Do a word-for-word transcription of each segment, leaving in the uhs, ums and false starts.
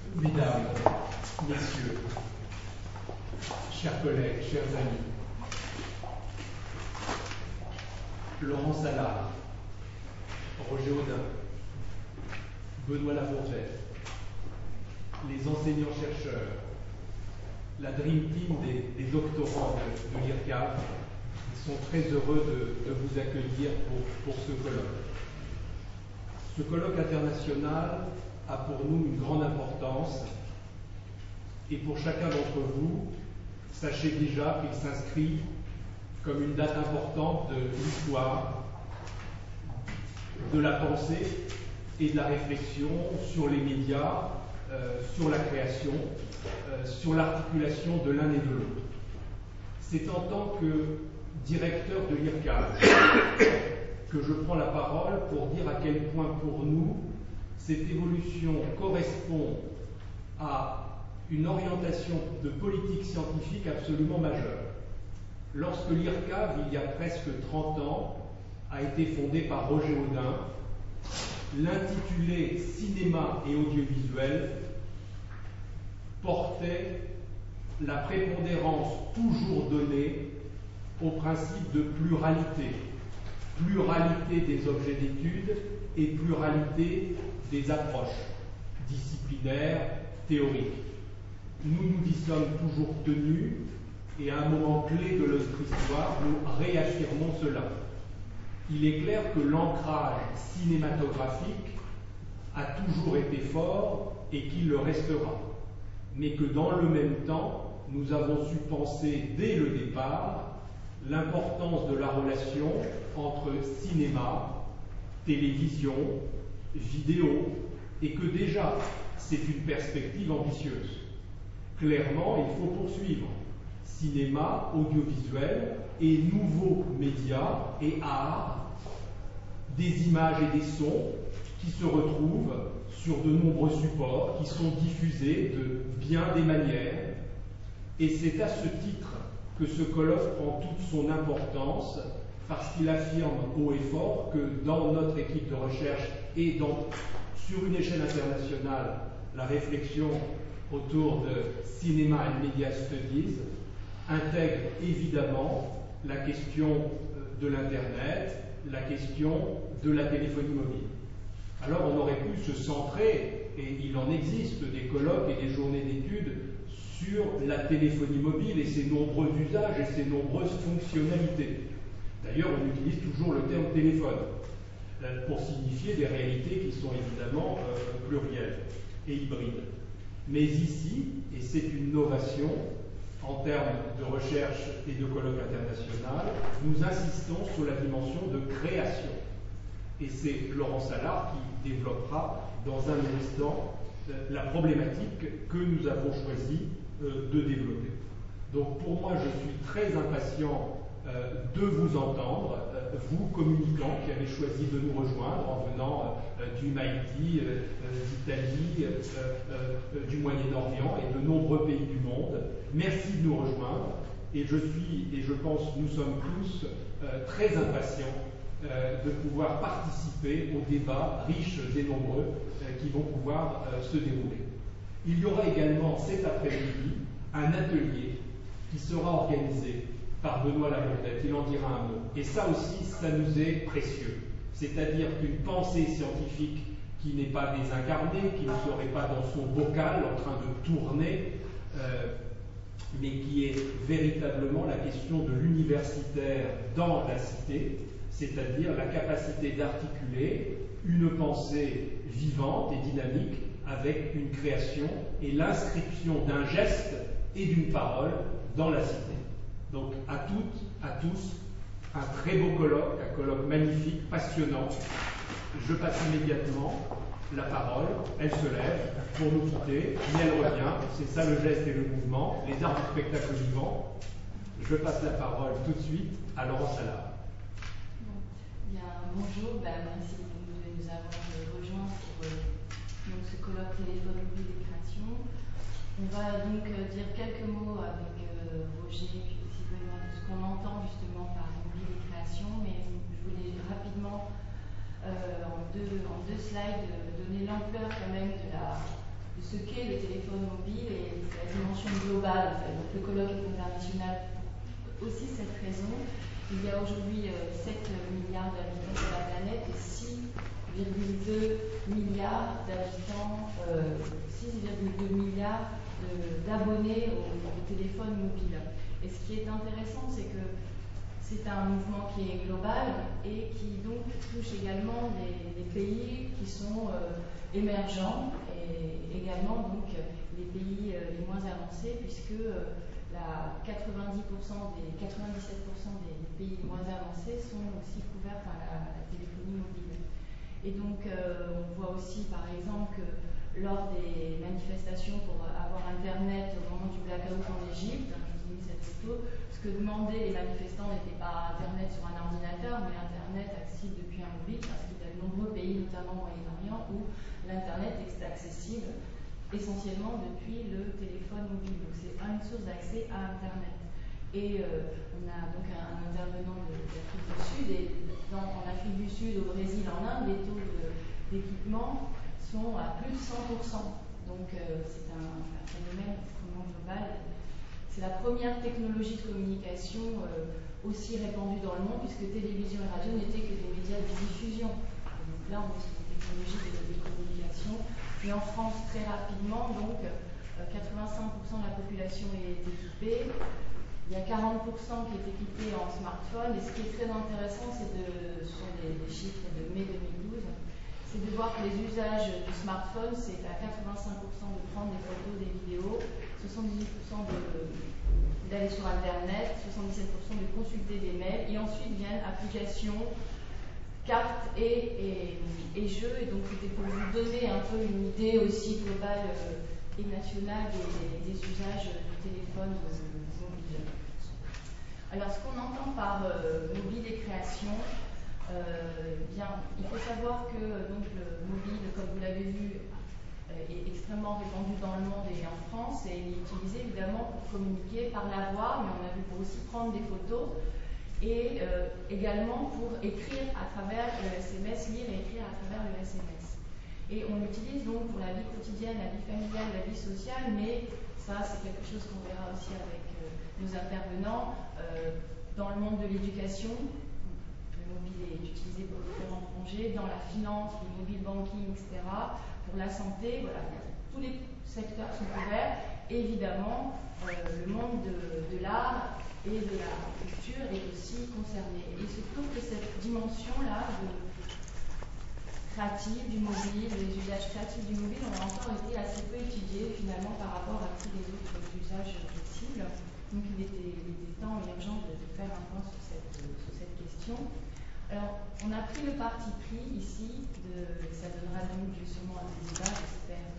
Mesdames, Messieurs, chers collègues, chers amis, Laurent Salard, Roger Audin, Benoît Lafourchette, les enseignants-chercheurs, la Dream Team des, des doctorants de, de l'I R C A V sont très heureux de, de vous accueillir pour, pour ce colloque. Ce colloque international a pour nous une grande importance et pour chacun d'entre vous, sachez déjà qu'il s'inscrit comme une date importante de l'histoire, de la pensée et de la réflexion sur les médias, euh, sur la création, euh, sur l'articulation de l'un et de l'autre. C'est en tant que directeur de l'I R C A V que je prends la parole pour dire à quel point pour nous cette évolution correspond à une orientation de politique scientifique absolument majeure. Lorsque l'I R C A V, il y a presque trente ans, a été fondé par Roger Audin, l'intitulé Cinéma et audiovisuel portait la prépondérance toujours donnée au principe de pluralité, pluralité des objets d'étude et pluralité des approches disciplinaires, théoriques. Nous nous y sommes toujours tenus et à un moment clé de notre histoire, nous réaffirmons cela. Il est clair que l'ancrage cinématographique a toujours été fort et qu'il le restera, mais que dans le même temps, nous avons su penser dès le départ l'importance de la relation entre cinéma, télévision, vidéo, et que déjà c'est une perspective ambitieuse. Clairement, il faut poursuivre. Cinéma, audiovisuel et nouveaux médias et arts, des images et des sons qui se retrouvent sur de nombreux supports, qui sont diffusés de bien des manières. Et c'est à ce titre que ce colloque prend toute son importance, parce qu'il affirme haut et fort que dans notre équipe de recherche et dans, sur une échelle internationale, la réflexion autour de Cinema and Media Studies intègre évidemment la question de l'Internet, la question de la téléphonie mobile. Alors on aurait pu se centrer, et il en existe des colloques et des journées d'études sur la téléphonie mobile et ses nombreux usages et ses nombreuses fonctionnalités. D'ailleurs, on utilise toujours le terme téléphone euh, pour signifier des réalités qui sont évidemment euh, plurielles et hybrides. Mais ici, et c'est une novation en termes de recherche et de colloque international, nous insistons sur la dimension de création. Et c'est Laurent Salard qui développera dans un instant euh, la problématique que nous avons choisi euh, de développer. Donc pour moi, je suis très impatient euh, de vous entendre, euh, vous communicants qui avez choisi de nous rejoindre en venant euh, du Haïti, euh, d'Italie, euh, euh, du Moyen-Orient et de nombreux pays du monde. Merci de nous rejoindre et je suis, et je pense que nous sommes tous euh, très impatients euh, de pouvoir participer aux débats riches et nombreux euh, qui vont pouvoir euh, se dérouler. Il y aura également cet après-midi un atelier qui sera organisé par Benoît Lafourchette, il en dira un mot. Et ça aussi, ça nous est précieux. C'est-à-dire qu'une pensée scientifique qui n'est pas désincarnée, qui ne serait pas dans son bocal en train de tourner, euh, mais qui est véritablement la question de l'universitaire dans la cité, c'est-à-dire la capacité d'articuler une pensée vivante et dynamique avec une création et l'inscription d'un geste et d'une parole dans la cité. Donc à toutes, à tous, un très beau colloque, un colloque magnifique, passionnant. Je passe immédiatement la parole, elle se lève pour nous quitter, mais elle revient, c'est ça le geste et le mouvement, les arts du spectacle vivant. Je passe la parole tout de suite à Laurent Salard. Bon, bien, bonjour, ben, merci de nous avoir rejoints pour euh, donc, ce colloque téléphone mobile et création. On va donc euh, dire quelques mots avec euh, Roger puis aussi Benoît de ce qu'on entend justement par mobile et création, mais je voulais rapidement euh, en, deux, en deux slides euh, donner l'ampleur quand même de la, de ce qu'est le téléphone mobile et la dimension globale. En fait. Donc, le colloque est international pour aussi cette raison. Il y a aujourd'hui euh, sept milliards d'habitants sur la planète et six virgule deux milliards d'habitants, euh, six virgule deux milliards d'abonnés au, au téléphone mobile. Et ce qui est intéressant, c'est que c'est un mouvement qui est global et qui donc touche également des, des pays qui sont euh, émergents et également donc les pays euh, les moins avancés puisque euh, la quatre-vingt-dix pour cent des, quatre-vingt-dix-sept pour cent des, des pays les moins avancés sont aussi couverts par la, la téléphonie mobile. Et donc euh, on voit aussi par exemple que lors des manifestations pour avoir Internet au moment du blackout en Égypte, je vous ai mis cette photo, ce que demandaient les manifestants n'était pas Internet sur un ordinateur, mais Internet accessible depuis un mobile, parce qu'il y a de nombreux pays, notamment au Moyen-Orient, où l'Internet est accessible essentiellement depuis le téléphone mobile. Donc c'est une source d'accès à Internet. Et euh, on a donc un, un intervenant de, de l'Afrique du Sud, et dans, en Afrique du Sud, au Brésil, en Inde, les taux d'équipement sont à plus de cent pour cent. Donc euh, c'est un, un phénomène extrêmement global. C'est la première technologie de communication euh, aussi répandue dans le monde, puisque télévision et radio n'étaient que des médias de diffusion. Donc là, on est sur des technologies de, de communication. Mais en France, très rapidement, donc euh, quatre-vingt-cinq pour cent de la population est équipée. Il y a quarante pour cent qui est équipé en smartphone. Et ce qui est très intéressant, c'est de, ce sont des, des chiffres de mai deux mille douze, c'est de voir que les usages du smartphone, c'est à quatre-vingt-cinq pour cent de prendre des photos, des vidéos, soixante-dix-huit pour cent d'aller sur Internet, soixante-dix-sept pour cent de consulter des mails, et ensuite viennent applications, cartes et, et, et jeux. Et donc c'était pour vous donner un peu une idée aussi globale euh, et nationale des, des, des usages du téléphone euh, mobile. Alors ce qu'on entend par euh, mobile et création, Euh, bien, il faut savoir que donc, le mobile, comme vous l'avez vu, euh, est extrêmement répandu dans le monde et en France, et il est utilisé évidemment pour communiquer par la voix, mais on a vu pour aussi prendre des photos, et euh, également pour écrire à travers le S M S, lire et écrire à travers le S M S. Et on l'utilise donc pour la vie quotidienne, la vie familiale, la vie sociale, mais ça c'est quelque chose qu'on verra aussi avec euh, nos intervenants euh, dans le monde de l'éducation. Le mobile est utilisé pour différents projets, dans la finance, le mobile banking, et cetera. Pour la santé, voilà, tous les secteurs sont couverts. Et évidemment, euh, le monde de, de l'art et de la culture est aussi concerné. Et il se trouve que cette dimension-là de créative du mobile, les usages créatifs du mobile, ont encore été assez peu étudiés finalement par rapport à tous les autres usages possibles. Donc il était, il était temps et urgent de, de faire un point sur cette, sur cette question. Alors, on a pris le parti pris ici, de, ça donnera donc justement un débat, j'espère.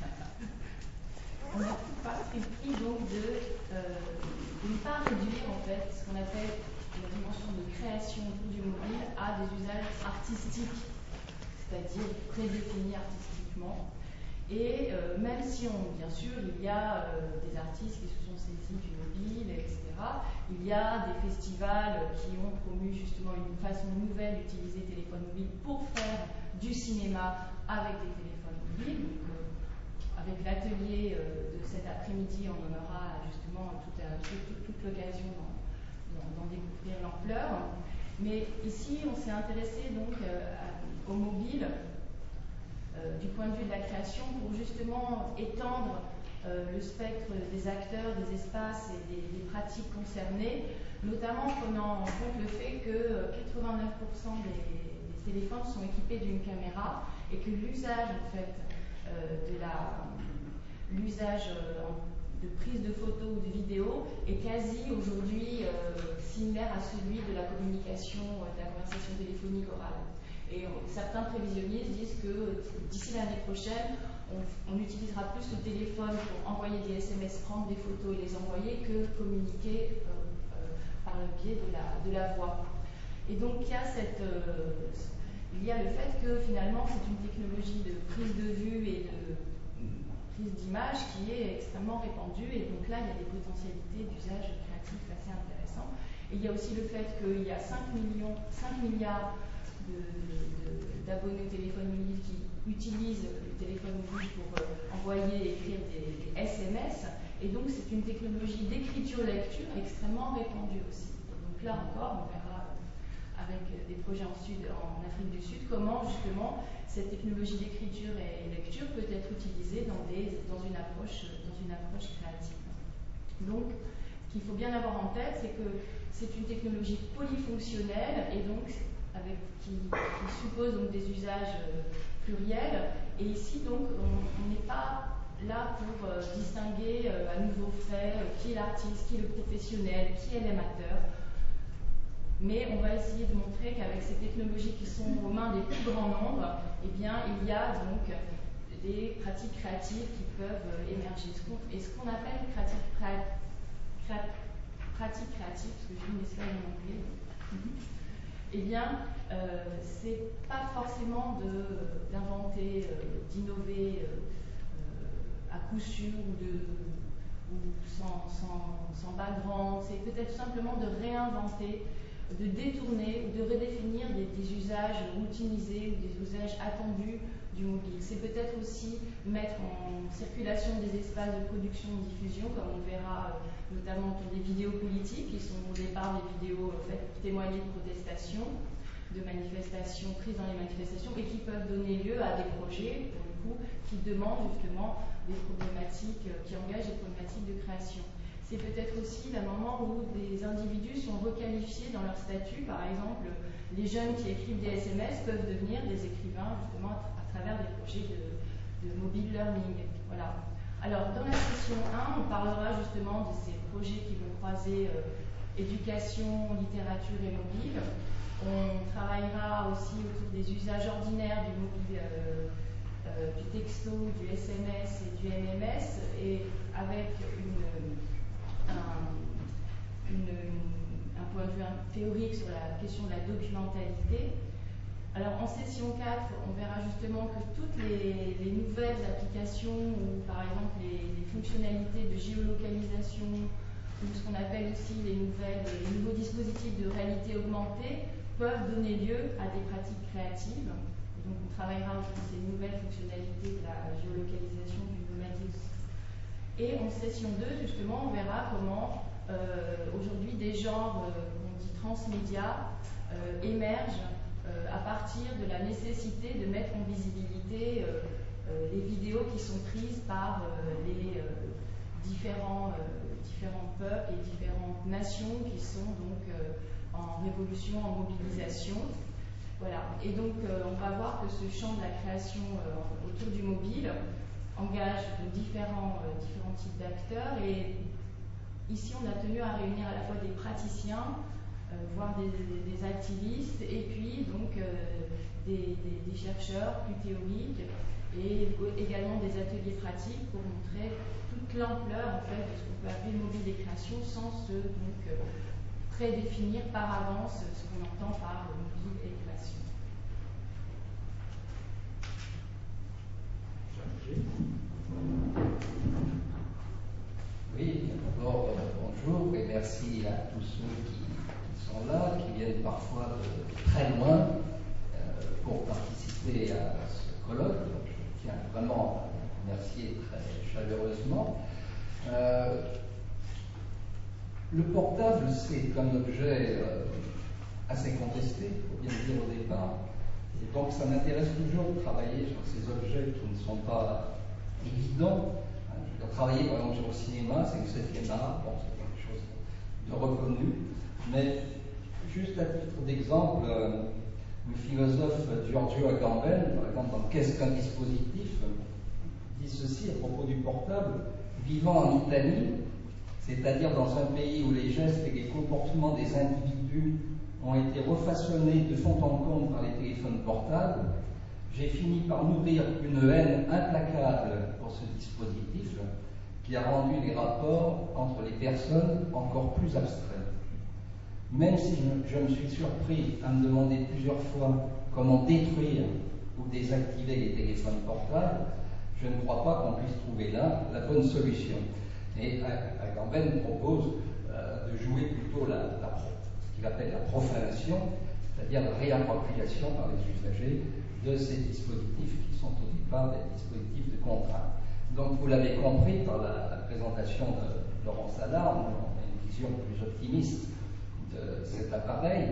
On a pris le parti pris donc de, euh, de ne pas réduire en fait ce qu'on appelle la dimension de création autour du mobile à des usages artistiques, c'est-à-dire prédéfinis artistiquement. Et euh, même si, on, bien sûr, il y a euh, des artistes qui se sont saisis du mobile, et cetera, il y a des festivals qui ont promu justement une façon nouvelle d'utiliser le téléphone mobile pour faire du cinéma avec des téléphones mobiles. Donc, euh, avec l'atelier euh, de cet après-midi, on en aura justement toute, toute, toute l'occasion d'en découvrir l'ampleur. Mais ici, on s'est intéressé donc euh, à, au mobile Euh, du point de vue de la création pour justement étendre euh, le spectre des acteurs, des espaces et des, des pratiques concernées, notamment en prenant en compte le fait que quatre-vingt-neuf pour cent des, des téléphones sont équipés d'une caméra et que l'usage en fait euh, de la l'usage euh, de prise de photos ou de vidéos est quasi aujourd'hui euh, similaire à celui de la communication, euh, de la conversation téléphonique orale. Et on, certains prévisionnistes disent que d'ici l'année prochaine, on, on utilisera plus le téléphone pour envoyer des S M S, prendre des photos et les envoyer que communiquer euh, euh, par le biais de la, de la voix. Et donc il y a, cette, euh, il y a le fait que finalement c'est une technologie de prise de vue et de prise d'image qui est extrêmement répandue. Et donc là, il y a des potentialités d'usage créatif assez intéressants. Et il y a aussi le fait qu'il y a cinq millions, cinq milliards d'abonnés au téléphone mobile qui utilisent le téléphone mobile pour euh, envoyer et écrire des, des S M S. Et donc, c'est une technologie d'écriture-lecture extrêmement répandue aussi. Et donc là encore, on verra avec des projets en, Sud, en Afrique du Sud comment justement cette technologie d'écriture et lecture peut être utilisée dans, des, dans, une, approche, dans une approche créative. Donc, ce qu'il faut bien avoir en tête, c'est que c'est une technologie polyfonctionnelle et donc avec, qui, qui suppose donc des usages euh, pluriels. Et ici, donc, on n'est pas là pour euh, distinguer euh, à nouveau frais euh, qui est l'artiste, qui est le professionnel, qui est l'amateur. Mais on va essayer de montrer qu'avec ces technologies qui sont aux mains des plus grands nombres, eh bien, il y a donc des pratiques créatives qui peuvent euh, émerger. Et ce qu'on appelle pratique, pra, pra, pratique créative, parce que je dis une slide en anglais, eh bien, euh, c'est pas forcément d'inventer, euh, d'innover euh, à coup sûr ou, de, ou sans, sans, sans background, c'est peut-être simplement de réinventer, de détourner ou de redéfinir des, des usages routinisés ou des usages attendus du mobile. C'est peut-être aussi mettre en circulation des espaces de production et de diffusion, comme on verra euh, notamment pour des vidéos politiques, qui sont au départ des vidéos euh, faites pour témoigner de protestations, de manifestations prises dans les manifestations, et qui peuvent donner lieu à des projets, pour le coup, qui demandent justement des problématiques, euh, qui engagent des problématiques de création. C'est peut-être aussi le moment où des individus sont requalifiés dans leur statut. Par exemple, les jeunes qui écrivent des S M S peuvent devenir des écrivains justement à, à travers des projets de, de mobile learning. Voilà. Alors, dans la session un, on parlera justement de ces projets qui vont croiser euh, éducation, littérature et mobile. On travaillera aussi autour des usages ordinaires du mobile, euh, euh, du texto, du S M S et du M M S, et avec une, un, une, un point de vue théorique sur la question de la documentalité. Alors en session quatre, on verra justement que toutes les, les nouvelles applications, ou par exemple les, les fonctionnalités de géolocalisation, ou ce qu'on appelle aussi les, nouvelles, les nouveaux dispositifs de réalité augmentée, peuvent donner lieu à des pratiques créatives. Et donc on travaillera autour de ces nouvelles fonctionnalités de la géolocalisation, du nomadisme. Et en session deux, justement, on verra comment euh, aujourd'hui des genres euh, qu'on dit transmédia euh, émergent euh, à partir de la nécessité de mettre en visibilité euh, euh, les vidéos qui sont prises par euh, les euh, différents, euh, différents peuples et différentes nations qui sont donc euh, en révolution, en mobilisation. Voilà. Et donc, euh, on va voir que ce champ de la création euh, autour du mobile engage de différents, euh, différents types d'acteurs. Et ici, on a tenu à réunir à la fois des praticiens, euh, voire des, des, des activistes, et puis donc euh, des, des, des chercheurs plus théoriques, et également des ateliers pratiques pour montrer toute l'ampleur en fait de ce qu'on peut appeler mobile et création, sans se donc euh, prédéfinir par avance ce qu'on entend par mobile et création. Oui, d'abord euh, bonjour et merci à tous ceux qui, qui sont là, qui viennent parfois de très loin euh, pour participer à ce colloque. Donc, je tiens vraiment à vous remercier très chaleureusement. Euh, le portable, c'est un objet euh, assez contesté, il faut bien le dire au départ. Et donc ça m'intéresse toujours de travailler sur ces objets qui ne sont pas évidents. Je veux travailler par exemple sur le cinéma, c'est le septième art, bon, c'est quelque chose de reconnu. Mais juste à titre d'exemple, euh, le philosophe Giorgio Agamben, par exemple dans Qu'est-ce qu'un dispositif, dit ceci à propos du portable: vivant en Italie, c'est-à-dire dans un pays où les gestes et les comportements des individus ont été refaçonnés de fond en comble par les téléphones portables, j'ai fini par nourrir une haine implacable pour ce dispositif qui a rendu les rapports entre les personnes encore plus abstraits. Même si je, je me suis surpris à me demander plusieurs fois comment détruire ou désactiver les téléphones portables, je ne crois pas qu'on puisse trouver là la bonne solution. Et Agamben propose euh, de jouer plutôt la, la, ce qu'il appelle la profanation, c'est-à-dire la réappropriation par les usagers de ces dispositifs qui sont au départ des dispositifs de contrainte. Donc vous l'avez compris dans la, la présentation de Laurent Salard, on a une vision plus optimiste de cet appareil.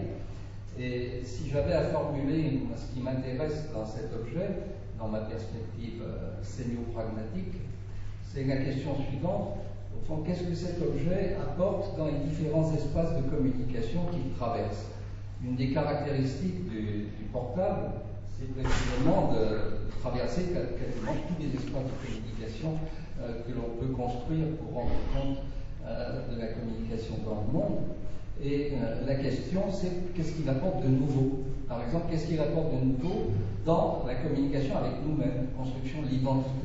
Et si j'avais à formuler ce qui m'intéresse dans cet objet, dans ma perspective euh, sémio-pragmatique, c'est la question suivante. Au fond, qu'est-ce que cet objet apporte dans les différents espaces de communication qu'il traverse? Une des caractéristiques du, du portable, c'est précisément de traverser quasiment tous les espaces de communication euh, que l'on peut construire pour rendre compte euh, de la communication dans le monde. Et euh, la question, c'est qu'est-ce qu'il apporte de nouveau? Par exemple, qu'est-ce qu'il apporte de nouveau dans la communication avec nous-mêmes, construction de l'identité?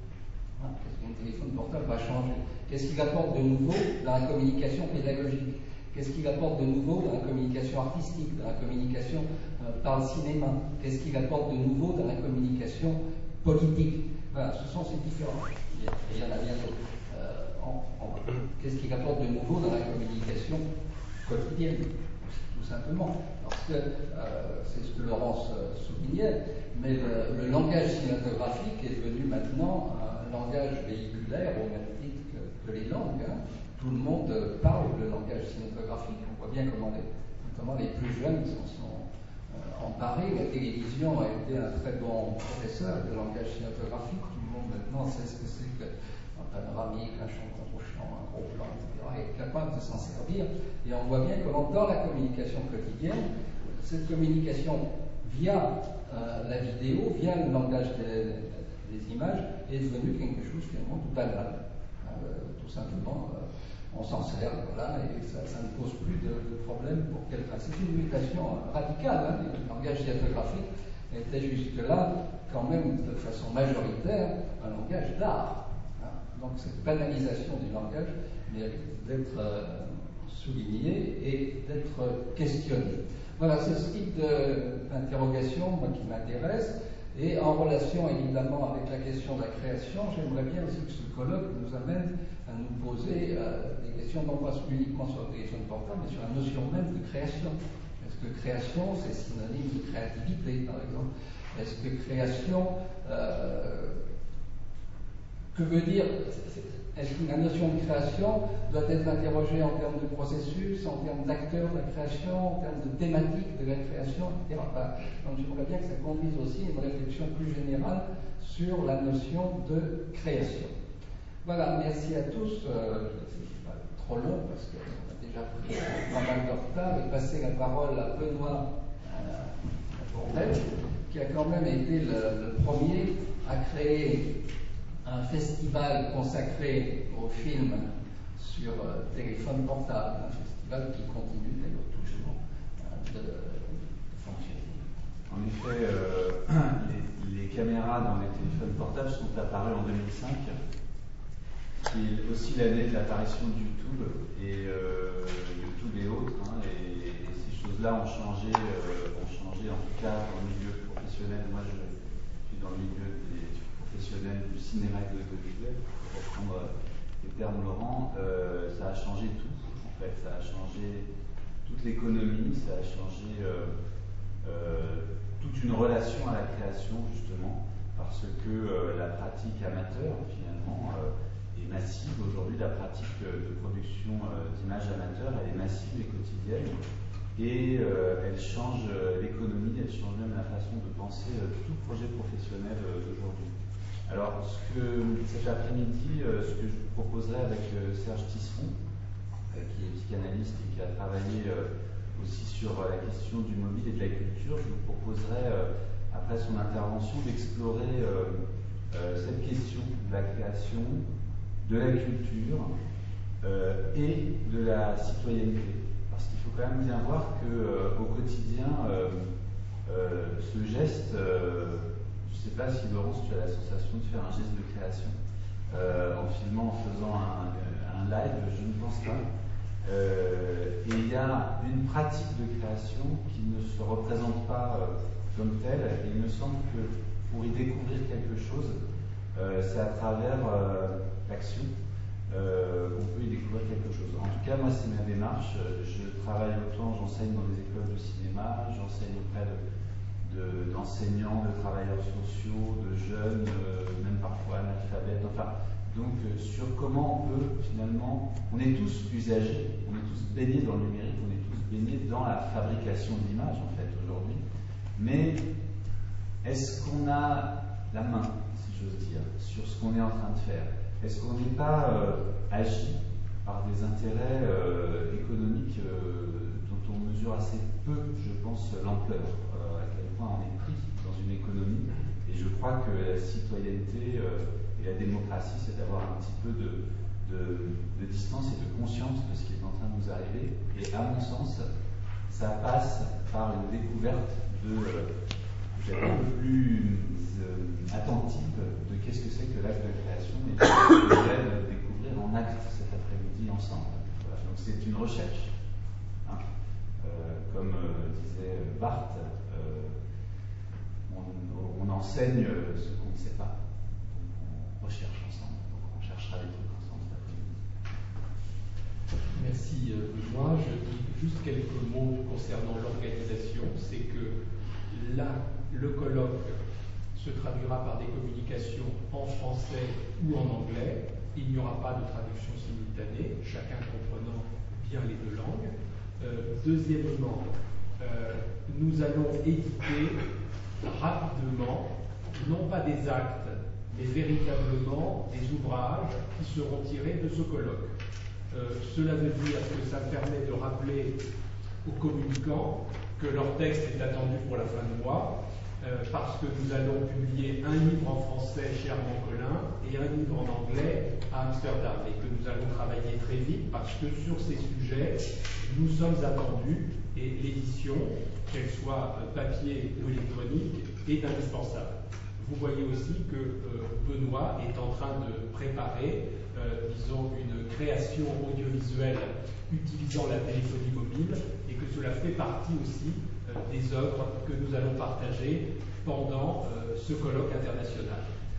Hein, qu'est-ce qu'un téléphone portable va changer? Qu'est-ce qu'il apporte de nouveau dans la communication pédagogique? Qu'est-ce qu'il apporte de nouveau dans la communication artistique, dans la communication euh, par le cinéma? Qu'est-ce qu'il apporte de nouveau dans la communication politique? Voilà, ce sont ces différents. Il y en a bien d'autres. Euh, en, en, qu'est-ce qu'il apporte de nouveau dans la communication quotidienne, tout simplement? Parce que euh, c'est ce que Laurence euh, soulignait, mais le, le langage cinématographique est devenu maintenant un langage véhiculaire au même titre que, que les langues. Hein. Tout le monde parle le langage cinématographique. On voit bien comment les, notamment les plus jeunes s'en sont euh, emparés. La télévision a été un très bon professeur de langage cinématographique. Tout le monde maintenant sait ce que c'est qu'un panoramique, un champ contre champ, un gros plan, et cetera, est capable de s'en servir. Et on voit bien comment dans la communication quotidienne, cette communication via euh, la vidéo, via le langage des, des images, est devenue quelque chose finalement tout banal. Euh, tout simplement, euh, on s'en sert, voilà, et ça, ça ne pose plus de, de problème pour quelqu'un. C'est une mutation radicale. Hein. Le langage cinématographique était jusque-là, quand même, de façon majoritaire, un langage d'art. Hein. Donc cette banalisation du langage mérite d'être euh, soulignée et d'être questionnée. Voilà, c'est ce type d'interrogation qui m'intéresse. Et en relation évidemment avec la question de la création, j'aimerais bien aussi que ce colloque nous amène à nous poser euh, des questions non pas uniquement sur le téléphone portable, mais sur la notion même de création. Est-ce que création, c'est synonyme de créativité, par exemple? Est-ce que création, euh, que veut dire, est-ce que la notion de création doit être interrogée en termes de processus, en termes d'acteurs de la création, en termes de thématiques de la création, et cetera. Enfin, donc j'aimerais bien que ça conduise aussi à une réflexion plus générale sur la notion de création. Voilà, merci à tous. Euh, c'est pas trop long parce qu'on a déjà pris pas mal de retard et passer la parole à Benoît euh, Bourdel, qui a quand même été le, le premier à créer un festival consacré au film sur euh, téléphone portable, un festival qui continue d'ailleurs toujours euh, de, de fonctionner. En effet, euh, les, les caméras dans les téléphones portables sont apparues en deux mille cinq, qui est aussi l'année de l'apparition de YouTube et euh, YouTube et autres, hein, et, et ces choses-là ont changé, euh, ont changé en tout cas dans le milieu professionnel. Moi, je suis dans le milieu des professionnels du cinéma et de l'audiovisuel, pour reprendre les termes Laurent. Euh, ça a changé tout, en fait, ça a changé toute l'économie, ça a changé euh, euh, toute une relation à la création, justement, parce que euh, la pratique amateur, finalement, euh, est massive aujourd'hui. La pratique de production euh, d'images amateurs, elle est massive et quotidienne, et euh, elle change euh, l'économie, elle change même la façon de penser euh, tout projet professionnel euh, d'aujourd'hui. Alors, ce que, cet après-midi, euh, ce que je vous proposerai avec euh, Serge Tisseron, euh, qui est psychanalyste et qui a travaillé euh, aussi sur euh, la question du mobile et de la culture, je vous proposerai, euh, après son intervention, d'explorer euh, euh, cette question de la création, de la culture euh, et de la citoyenneté. Parce qu'il faut quand même bien voir qu'au euh, quotidien, euh, euh, ce geste, euh, je ne sais pas si Laurence, tu as la sensation de faire un geste de création euh, en filmant, en faisant un, un live, je ne pense pas. Euh, et il y a une pratique de création qui ne se représente pas euh, comme telle. Et il me semble que pour y découvrir quelque chose, euh, c'est à travers euh, l'action euh, qu'on peut y découvrir quelque chose. En tout cas, moi, c'est ma démarche. Je travaille autant, j'enseigne dans des écoles de cinéma, j'enseigne auprès de, de, d'enseignants, de travailleurs sociaux, de jeunes, euh, même parfois analphabètes. Enfin, donc euh, sur comment on peut finalement, on est tous usagers, on est tous baignés dans le numérique, on est tous baignés dans la fabrication d'images en fait aujourd'hui. Mais est-ce qu'on a la main, si j'ose dire, sur ce qu'on est en train de faire? Est-ce qu'on n'est pas euh, agi par des intérêts euh, économiques euh, dont on mesure assez peu, je pense, l'ampleur, euh, à quel point on est pris dans une économie? Et je crois que la citoyenneté euh, et la démocratie, c'est d'avoir un petit peu de, de, de distance et de conscience de ce qui est en train de nous arriver. Et à mon sens, ça passe par une découverte de, euh, un peu plus euh, attentive de qu'est-ce que c'est que l'acte de création et de de découvrir en acte cet après-midi ensemble. Voilà. Donc c'est une recherche. Hein. Euh, comme euh, disait Barthes, euh, on, on enseigne ce qu'on ne sait pas. On recherche ensemble. Donc on cherchera des trucs ensemble cet après-midi. Merci Benoît. Je dis juste quelques mots concernant l'organisation. C'est que là, le colloque se traduira par des communications en français ou en anglais. Il n'y aura pas de traduction simultanée, chacun comprenant bien les deux langues. Euh, deuxièmement, euh, nous allons éditer rapidement, non pas des actes, mais véritablement des ouvrages qui seront tirés de ce colloque. Euh, cela veut dire que ça permet de rappeler aux communicants que leur texte est attendu pour la fin du mois, euh, parce que nous allons publier un livre en français chez Armand Collin et un livre en anglais à Amsterdam, et que nous allons travailler très vite parce que sur ces sujets, nous sommes attendus et l'édition, qu'elle soit papier ou électronique, est indispensable. Vous voyez aussi que euh, Benoît est en train de préparer, euh, disons, une création audiovisuelle utilisant la téléphonie mobile, et que cela fait partie aussi euh, des œuvres que nous allons partager pendant euh, ce colloque international.